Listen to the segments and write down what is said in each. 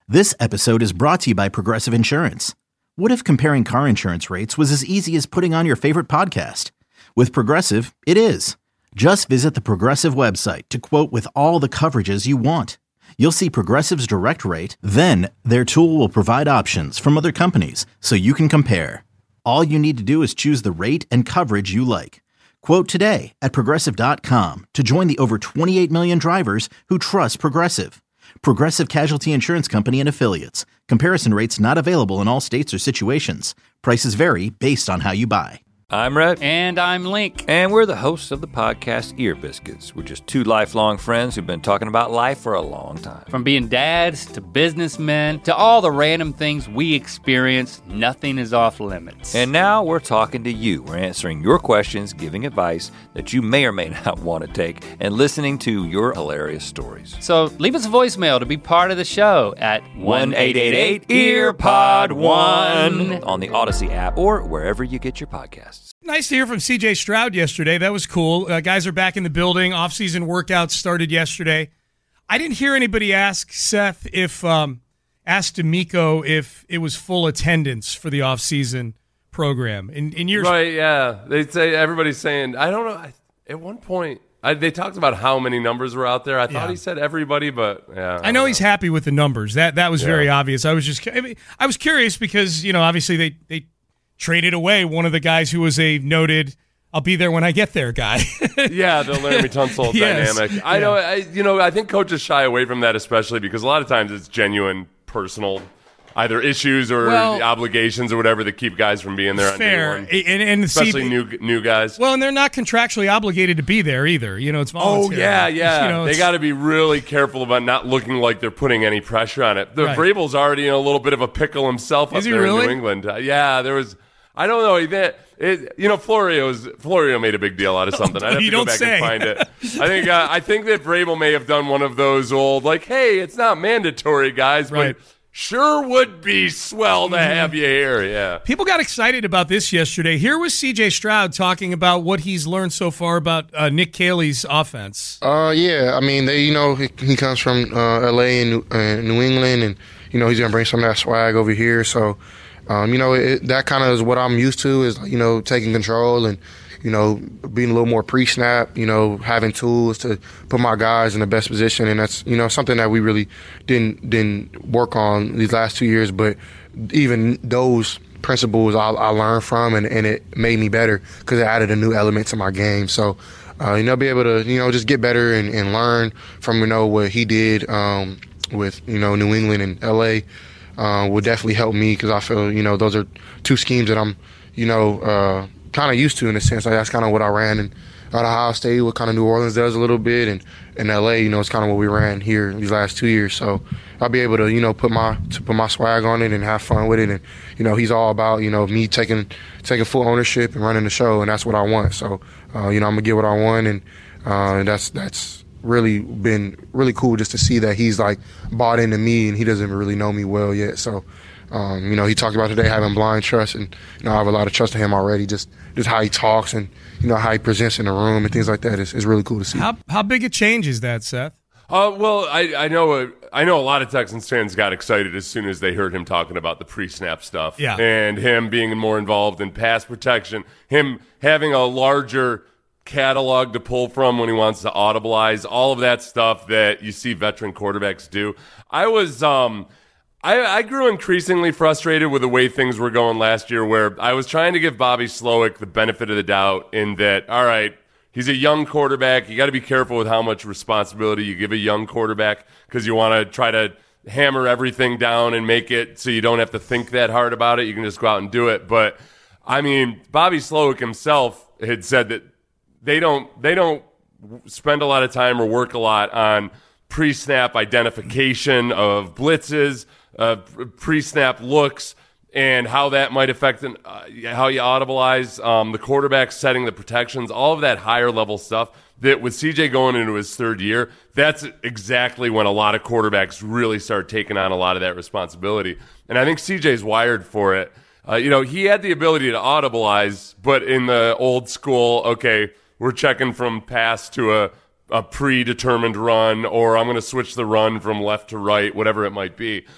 This episode is brought to you by Progressive Insurance. What if comparing car insurance rates was as easy as putting on your favorite podcast? With Progressive, it is. Just visit the Progressive website to quote with all the coverages you want. You'll see Progressive's direct rate, then their tool will provide options from other companies so you can compare. All you need to do is choose the rate and coverage you like. Quote today at Progressive.com to join the over 28 million drivers who trust Progressive. Progressive Casualty Insurance Company and Affiliates. Comparison rates not available in all states or situations. Prices vary based on how you buy. I'm Rhett. And I'm Link. And we're the hosts of the podcast Ear Biscuits. We're just two lifelong friends who've been talking about life for a long time. From being dads to businessmen to all the random things we experience, nothing is off limits. And now we're talking to you. We're answering your questions, giving advice that you may or may not want to take, and listening to your hilarious stories. So leave us a voicemail to be part of the show at 1-888-EARPOD1 on the Odyssey app or wherever you get your podcasts. Nice to hear from C.J. Stroud yesterday. That was cool. Guys are back in the building. Off-season workouts started yesterday. I didn't hear anybody ask Seth asked D'Amico if it was full attendance for the off-season program. In your right, yeah. They say everybody's saying. I don't know. At one point, they talked about how many numbers were out there. I thought he said everybody, but yeah. I know he's happy with the numbers. That was very obvious. I was curious because obviously they traded away one of the guys who was a noted "I'll be there when I get there" guy. Yeah, the Laramie Tunsil dynamic. I know. I think coaches shy away from that, especially because a lot of times it's genuine personal, either issues or obligations or whatever that keep guys from being there. Fair, on day one. And especially new guys. Well, and they're not contractually obligated to be there either. It's voluntary. Oh yeah. They got to be really careful about not looking like they're putting any pressure on it. Vrabel's already in a little bit of a pickle himself up there in New England. There was. I don't know. Florio made a big deal out of something. I'd have to go back and find it. I think that Vrabel may have done one of those old, hey, it's not mandatory, guys, but sure would be swell to have you here. Yeah. People got excited about this yesterday. Here was C.J. Stroud talking about what he's learned so far about Nick Caley's offense. Yeah. I mean, he comes from L.A. and New England, and he's going to bring some of that swag over here. So. That kind of is what I'm used to is, taking control and, being a little more pre-snap, having tools to put my guys in the best position. And that's, something that we really didn't work on these last 2 years. But even those principles I learned from and it made me better because it added a new element to my game. So, be able to, just get better and learn from, what he did with, New England and L.A., will definitely help me because I feel, those are two schemes that I'm, kind of used to in a sense. That's kind of what I ran at Ohio State, what kind of New Orleans does a little bit, and in L.A., it's kind of what we ran here these last 2 years. So I'll be able to, put my swag on it and have fun with it. And, he's all about, me taking full ownership and running the show, and that's what I want. So, I'm going to get what I want, and that's really been really cool just to see that he's bought into me and he doesn't really know me well yet. So, he talked about today having blind trust, and I have a lot of trust in him already. Just how he talks and how he presents in the room and things like that is really cool to see. How big a change is that, Seth? Well, I know a lot of Texans fans got excited as soon as they heard him talking about the pre-snap stuff, and him being more involved in pass protection, him having a larger catalog to pull from when he wants to audibilize, all of that stuff that you see veteran quarterbacks do. I grew increasingly frustrated with the way things were going last year, where I was trying to give Bobby Slowick the benefit of the doubt in that, all right, he's a young quarterback. You got to be careful with how much responsibility you give a young quarterback because you want to try to hammer everything down and make it so you don't have to think that hard about it. You can just go out and do it. But, I mean, Bobby Slowick himself had said that they don't spend a lot of time or work a lot on pre-snap identification of blitzes, pre-snap looks, and how that might affect how you audibilize the quarterback setting the protections, all of that higher level stuff. That with CJ going into his third year, that's exactly when a lot of quarterbacks really start taking on a lot of that responsibility. And I think CJ's wired for it. He had the ability to audibilize, but in the old school, okay, we're checking from pass to a a predetermined run, or I'm going to switch the run from left to right, whatever it might be.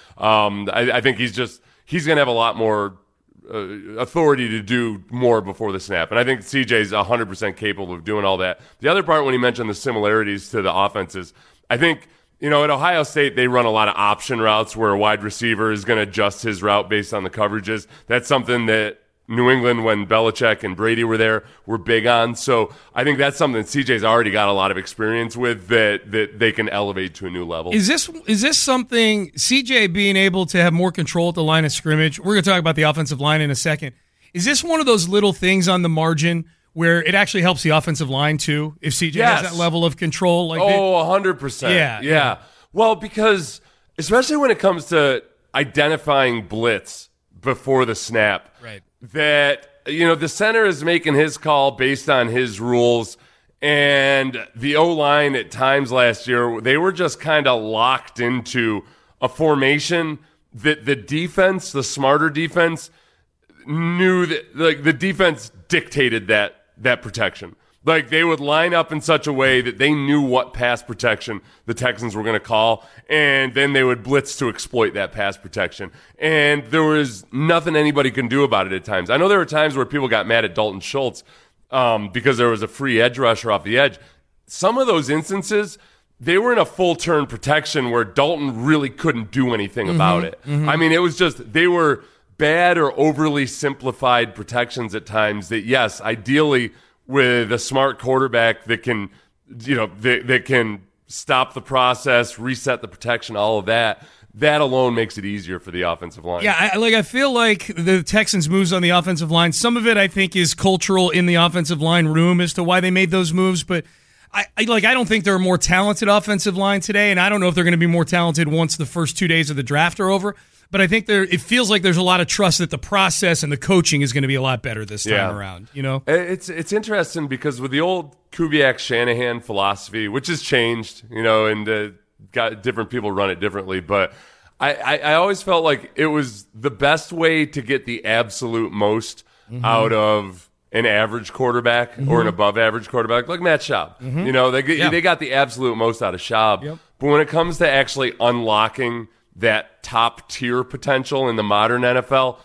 I think he's going to have a lot more authority to do more before the snap. And I think CJ's 100% capable of doing all that. The other part, when he mentioned the similarities to the offenses, I think, at Ohio State, they run a lot of option routes where a wide receiver is going to adjust his route based on the coverages. That's something that New England, when Belichick and Brady were there, were big on. So I think that's something that CJ's already got a lot of experience with that they can elevate to a new level. Is this something, CJ being able to have more control at the line of scrimmage? We're going to talk about the offensive line in a second. Is this one of those little things on the margin where it actually helps the offensive line too, if CJ has that level of control? 100%. Yeah. Well, because especially when it comes to identifying blitz before the snap, right? That, the center is making his call based on his rules, and the O-line at times last year, they were just kind of locked into a formation that the defense, the smarter defense, knew that, like, the defense dictated that protection. Like, they would line up in such a way that they knew what pass protection the Texans were going to call, and then they would blitz to exploit that pass protection. And there was nothing anybody can do about it at times. I know there were times where people got mad at Dalton Schultz because there was a free edge rusher off the edge. Some of those instances, they were in a full turn protection where Dalton really couldn't do anything about it. I mean, it was just, they were bad or overly simplified protections at times that, yes, ideally, with a smart quarterback that can, that can stop the process, reset the protection, all of that, that alone makes it easier for the offensive line. Yeah, I feel like the Texans' moves on the offensive line, some of it I think is cultural in the offensive line room as to why they made those moves, but I don't think they're a more talented offensive line today, and I don't know if they're going to be more talented once the first 2 days of the draft are over. But I think it feels like there's a lot of trust that the process and the coaching is going to be a lot better this time around. It's interesting because with the old Kubiak-Shanahan philosophy, which has changed, and got different people run it differently, but I always felt like it was the best way to get the absolute most out of an average quarterback or an above-average quarterback, like Matt Schaub. They got the absolute most out of Schaub. Yep. But when it comes to actually unlocking that top-tier potential in the modern NFL,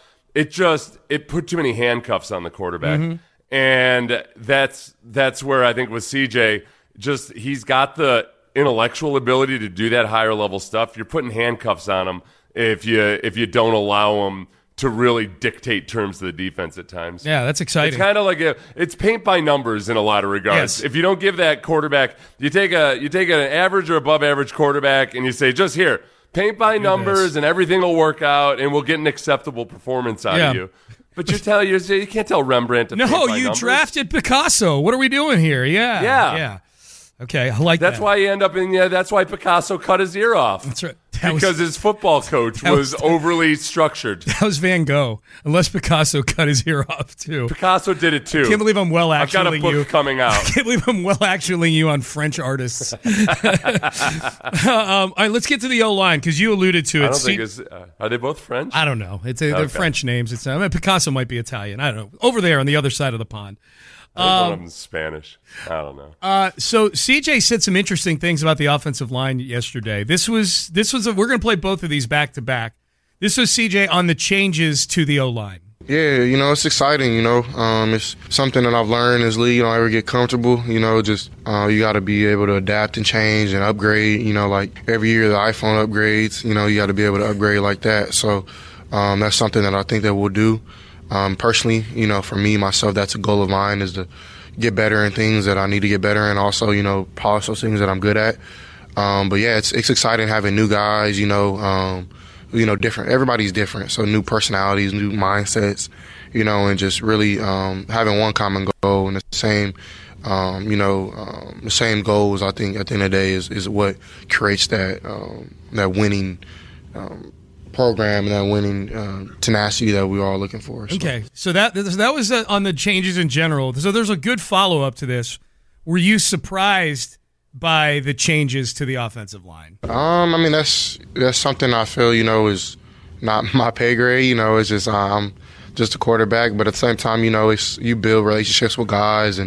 it put too many handcuffs on the quarterback. And that's where I think with CJ, he's got the intellectual ability to do that higher-level stuff. You're putting handcuffs on him if you don't allow him to really dictate terms of the defense at times. Yeah, that's exciting. It's kind of like it's paint by numbers in a lot of regards. Yes. If you don't give that quarterback, you take an average or above-average quarterback and you say, just here, paint by numbers and everything will work out and we'll get an acceptable performance out of you. But you can't tell Rembrandt to paint by numbers. No, you drafted Picasso. What are we doing here? Yeah. Okay, I like that. That's why you end up in. That's why Picasso cut his ear off. That's right. Because his football coach was overly structured. That was Van Gogh. Unless Picasso cut his ear off too. Picasso did it too. I can't believe I'm well I've got a book coming out. I can't believe I'm well actuallying you on French artists. All right, let's get to the O-line because you alluded to it. I don't think are they both French? I don't know. They're French names. Picasso might be Italian. I don't know. Over there on the other side of the pond. One of them's Spanish. I don't know. So CJ said some interesting things about the offensive line yesterday. This was we're going to play both of these back to back. This was CJ on the changes to the O-line. Yeah, it's exciting. It's something that I've learned in this league. You don't ever get comfortable. You got to be able to adapt and change and upgrade. Like every year the iPhone upgrades. You got to be able to upgrade like that. So that's something that I think that we'll do. Personally, for me, myself, that's a goal of mine is to get better in things that I need to get better in. Also, polish those things that I'm good at. But yeah, it's exciting having new guys, different. Everybody's different. So new personalities, new mindsets, and just really having one common goal and the same, the same goals, I think at the end of the day is what creates that winning program and that winning tenacity that we're all looking for. So. Okay, so that was on the changes in general. So there's a good follow-up to this. Were you surprised by the changes to the offensive line? That's something I feel, is not my pay grade. It's just I'm just a quarterback, but at the same time, it's you build relationships with guys and,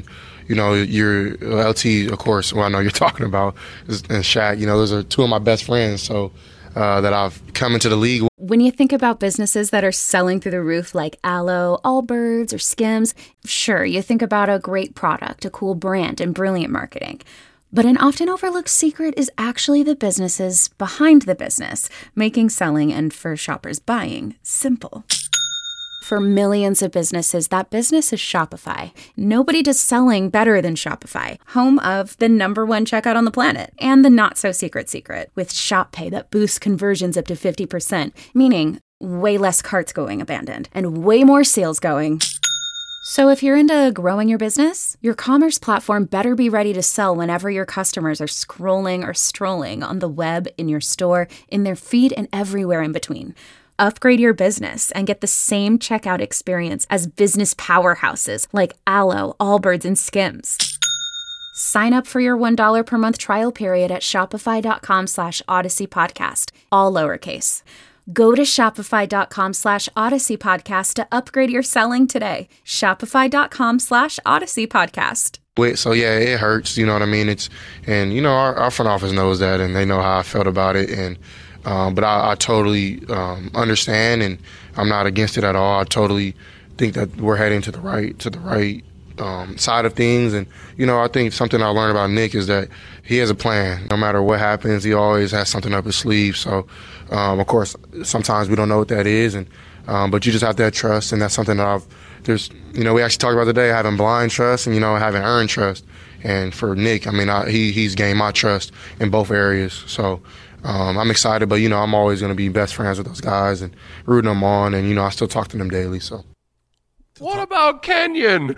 your LT, of course, who I know you're talking about, and Shaq. Those are two of my best friends. So that I've come into the league. When you think about businesses that are selling through the roof like Aloe, Allbirds, or Skims, sure, you think about a great product, a cool brand, and brilliant marketing. But an often overlooked secret is actually the businesses behind the business, making selling and, for shoppers, buying simple. For millions of businesses, that business is Shopify. Nobody does selling better than Shopify, home of the #1 checkout on the planet, and the not-so-secret secret, with Shop Pay that boosts conversions up to 50%, meaning way less carts going abandoned, and way more sales going. So if you're into growing your business, your commerce platform better be ready to sell whenever your customers are scrolling or strolling on the web, in your store, in their feed, and everywhere in between. Upgrade your business and get the same checkout experience as business powerhouses like Aloe, Allbirds, and Skims. Sign up for your $1 per month trial period at shopify.com/Odyssey Podcast, all lowercase. Go to shopify.com/Odyssey Podcast to upgrade your selling today. Shopify.com/Odyssey Podcast. So yeah, it hurts. You know what I mean? Our front office knows that, and they know how I felt about it. And but I totally understand, and I'm not against it at all. I totally think that we're heading to the right side of things. And I think something I learned about Nick is that he has a plan. No matter what happens, he always has something up his sleeve. So of course, sometimes we don't know what that is, and but you just have to have trust, and that's something that we actually talked about today, having blind trust and having earned trust. And for Nick, I mean, he's gained my trust in both areas. So I'm excited, but I'm always going to be best friends with those guys and rooting them on, and I still talk to them daily. So. What about Kenyon?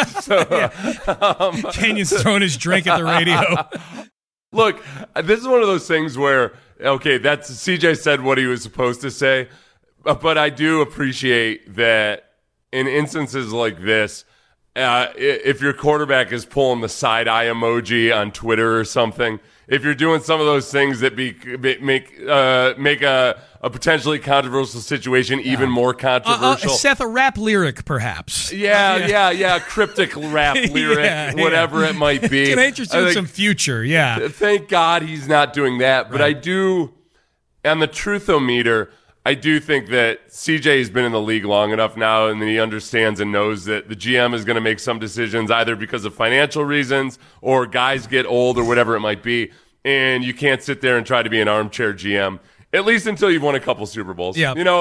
Kenyon's throwing his drink at the radio. Look, this is one of those things where, okay, that's CJ said what he was supposed to say, but I do appreciate that in instances like this, if your quarterback is pulling the side eye emoji on Twitter or something, if you're doing some of those things that make a potentially controversial situation even more controversial. Seth, a rap lyric, perhaps. Yeah, cryptic rap lyric, whatever it might be. Can interest you in some future, yeah. Thank God he's not doing that. But I do, on the truthometer, I do think that CJ has been in the league long enough now, and he understands and knows that the GM is going to make some decisions either because of financial reasons or guys get old or whatever it might be, and you can't sit there and try to be an armchair GM, at least until you've won a couple Super Bowls. Yeah. Be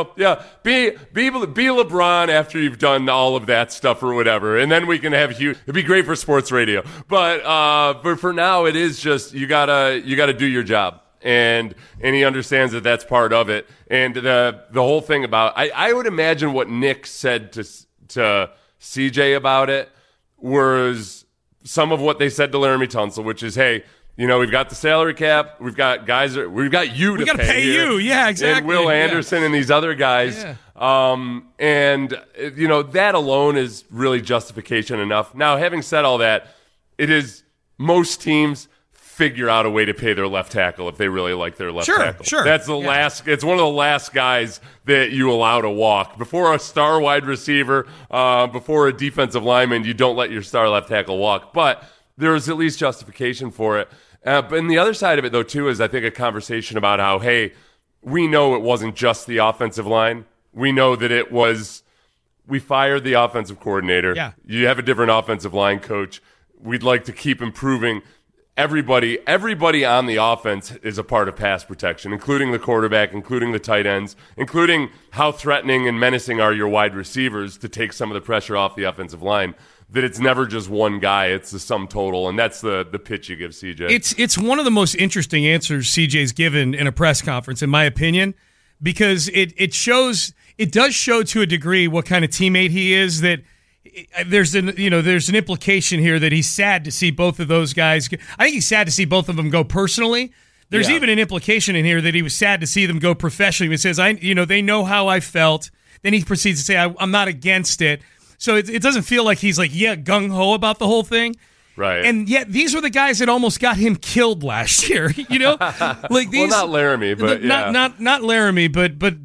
LeBron after you've done all of that stuff or whatever, and then we can have it'd be great for sports radio. But for now, it is just you gotta do your job. And he understands that that's part of it. And the whole thing about I would imagine what Nick said to CJ about it was some of what they said to Laramie Tunsil, which is, hey, we've got the salary cap, we've got guys, we've got you to pay you, yeah, exactly, and Will Anderson and these other guys, yeah. And that alone is really justification enough. Now, having said all that, it is most teams figure out a way to pay their left tackle if they really like their left tackle. Sure. That's the last. It's one of the last guys that you allow to walk. Before a star wide receiver, before a defensive lineman, you don't let your star left tackle walk. But there is at least justification for it. But the other side of it, though, too, is I think a conversation about how, hey, we know it wasn't just the offensive line. We know that it was. We fired the offensive coordinator. Yeah. You have a different offensive line coach. We'd like to keep improving. Everybody on the offense is a part of pass protection, including the quarterback, including the tight ends, including how threatening and menacing are your wide receivers to take some of the pressure off the offensive line. That it's never just one guy, it's the sum total, and that's the pitch you give CJ. It's one of the most interesting answers CJ's given in a press conference, in my opinion, because it does show to a degree what kind of teammate he is. That there's an implication here that he's sad to see both of those guys. I think he's sad to see both of them go personally. There's even an implication in here that he was sad to see them go professionally. He says, they know how I felt. Then he proceeds to say, I'm not against it. So it doesn't feel like he's gung-ho about the whole thing. Right. And yet these were the guys that almost got him killed last year, Like these, well, not Laramie, but not Laramie, but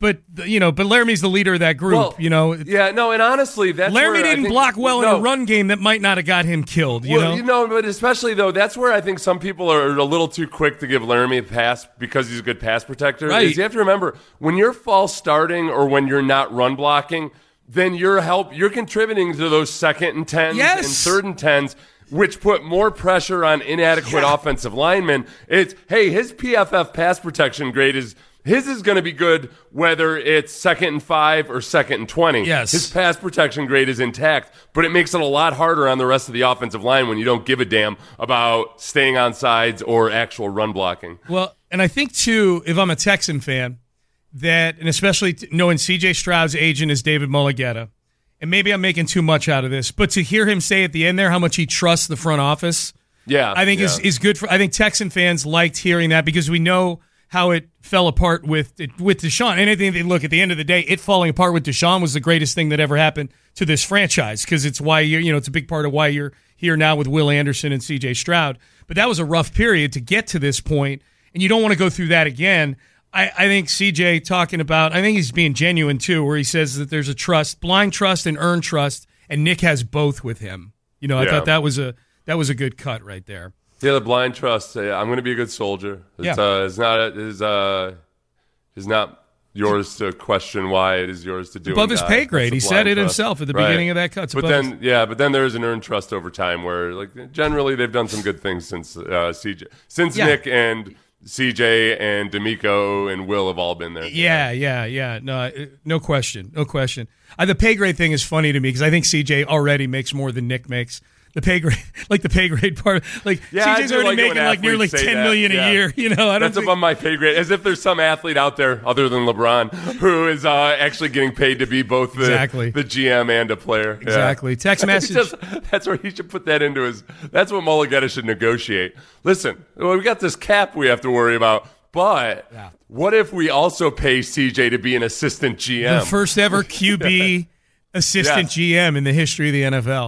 but Laramie's the leader of that group. Well, and honestly, that's Laramie where didn't block well in a run game that might not have got him killed. But especially though, that's where I think some people are a little too quick to give Laramie a pass because he's a good pass protector. Right. Is you have to remember when you're false starting or when you're not run blocking, then you're contributing to those 2nd and 10s and 3rd and 10s. Which put more pressure on inadequate offensive linemen. His PFF pass protection grade is going to be good whether it's 2nd and 5 or 2nd and 20. Yes. His pass protection grade is intact, but it makes it a lot harder on the rest of the offensive line when you don't give a damn about staying on sides or actual run blocking. Well, and I think, too, if I'm a Texan fan, and especially knowing C.J. Stroud's agent is David Mulugheta, and maybe I'm making too much out of this, but to hear him say at the end there how much he trusts the front office, I think is good for. I think Texan fans liked hearing that because we know how it fell apart with Deshaun. And I think look, at the end of the day, it falling apart with Deshaun was the greatest thing that ever happened to this franchise because it's why it's a big part of why you're here now with Will Anderson and C.J. Stroud. But that was a rough period to get to this point, and you don't want to go through that again. I think CJ I think he's being genuine too, where he says that there's a trust, blind trust and earned trust, and Nick has both with him. I thought that was a good cut right there. Yeah, the blind trust. I'm going to be a good soldier. It's not yours to question why. It is yours to do. Above his pay grade. He said it himself at the beginning of that cut. But then there's an earned trust over time where generally they've done some good things since Nick and CJ and D'Amico and Will have all been there. Yeah. No question. The pay grade thing is funny to me because I think CJ already makes more than Nick makes. The pay grade part, CJ's already making nearly $10 million a year. That's above my pay grade. As if there's some athlete out there other than LeBron who is actually getting paid to be both the GM and a player. Exactly. Yeah. Text message. That's where he should put that into his. That's what Mulugheta should negotiate. Listen, we got this cap we have to worry about. But what if we also pay CJ to be an assistant GM? The first ever QB assistant GM in the history of the NFL.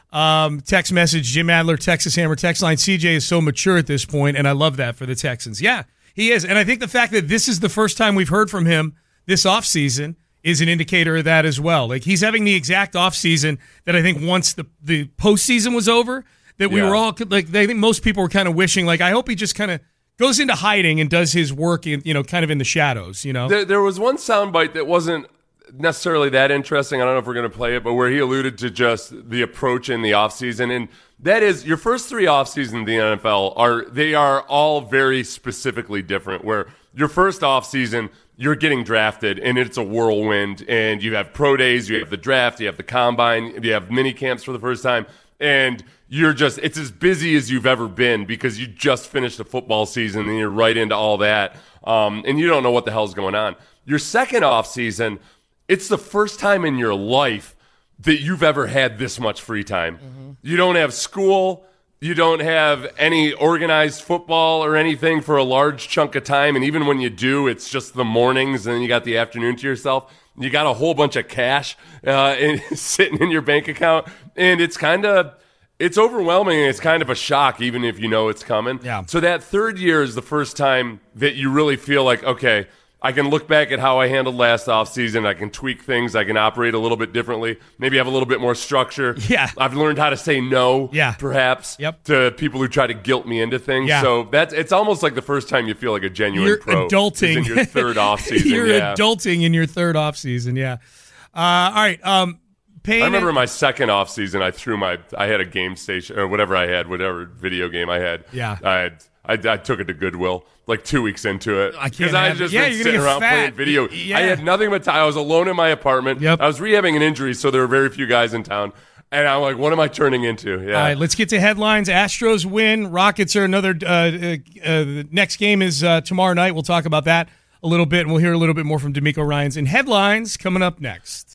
Text message, Jim Adler, Texas Hammer text line. CJ is so mature at this point, and I love that for the Texans. Yeah, he is. And I think the fact that this is the first time we've heard from him this offseason is an indicator of that as well. He's having the exact offseason that I think once the postseason was over, that we were all, I think most people were kind of wishing, I hope he just kind of goes into hiding and does his work, kind of in the shadows, There was one soundbite that wasn't necessarily that interesting. I don't know if we're going to play it, but where he alluded to just the approach in the offseason. And that is your first 3 offseasons in the NFL are all very specifically different, where your first offseason, you're getting drafted and it's a whirlwind and you have pro days, you have the draft, you have the combine, you have mini camps for the first time. And it's as busy as you've ever been because you just finished a football season and you're right into all that. And you don't know what the hell's going on. Your second offseason, it's the first time in your life that you've ever had this much free time. Mm-hmm. You don't have school. You don't have any organized football or anything for a large chunk of time. And even when you do, it's just the mornings and then you got the afternoon to yourself. You got a whole bunch of cash sitting in your bank account. And it's overwhelming and it's kind of a shock, even if you know it's coming. Yeah. So that third year is the first time that you really feel like, okay, I can look back at how I handled last offseason. I can tweak things. I can operate a little bit differently. Maybe have a little bit more structure. Yeah. I've learned how to say no, perhaps, to people who try to guilt me into things. Yeah. So it's almost like the first time you feel like a genuine pro. Adulting. Is in your third offseason. You're adulting in your third offseason, yeah. All right. I remember in my second offseason, I had a game station or whatever video game I had. Yeah. I took it to Goodwill like 2 weeks into it because I just been sitting around playing video. Yeah. I had nothing but time. I was alone in my apartment. Yep. I was rehabbing an injury, so there were very few guys in town. And I'm like, what am I turning into? Yeah. All right, let's get to headlines. Astros win. Rockets are another. The next game is tomorrow night. We'll talk about that a little bit, and we'll hear a little bit more from D'Amico Ryans in headlines coming up next.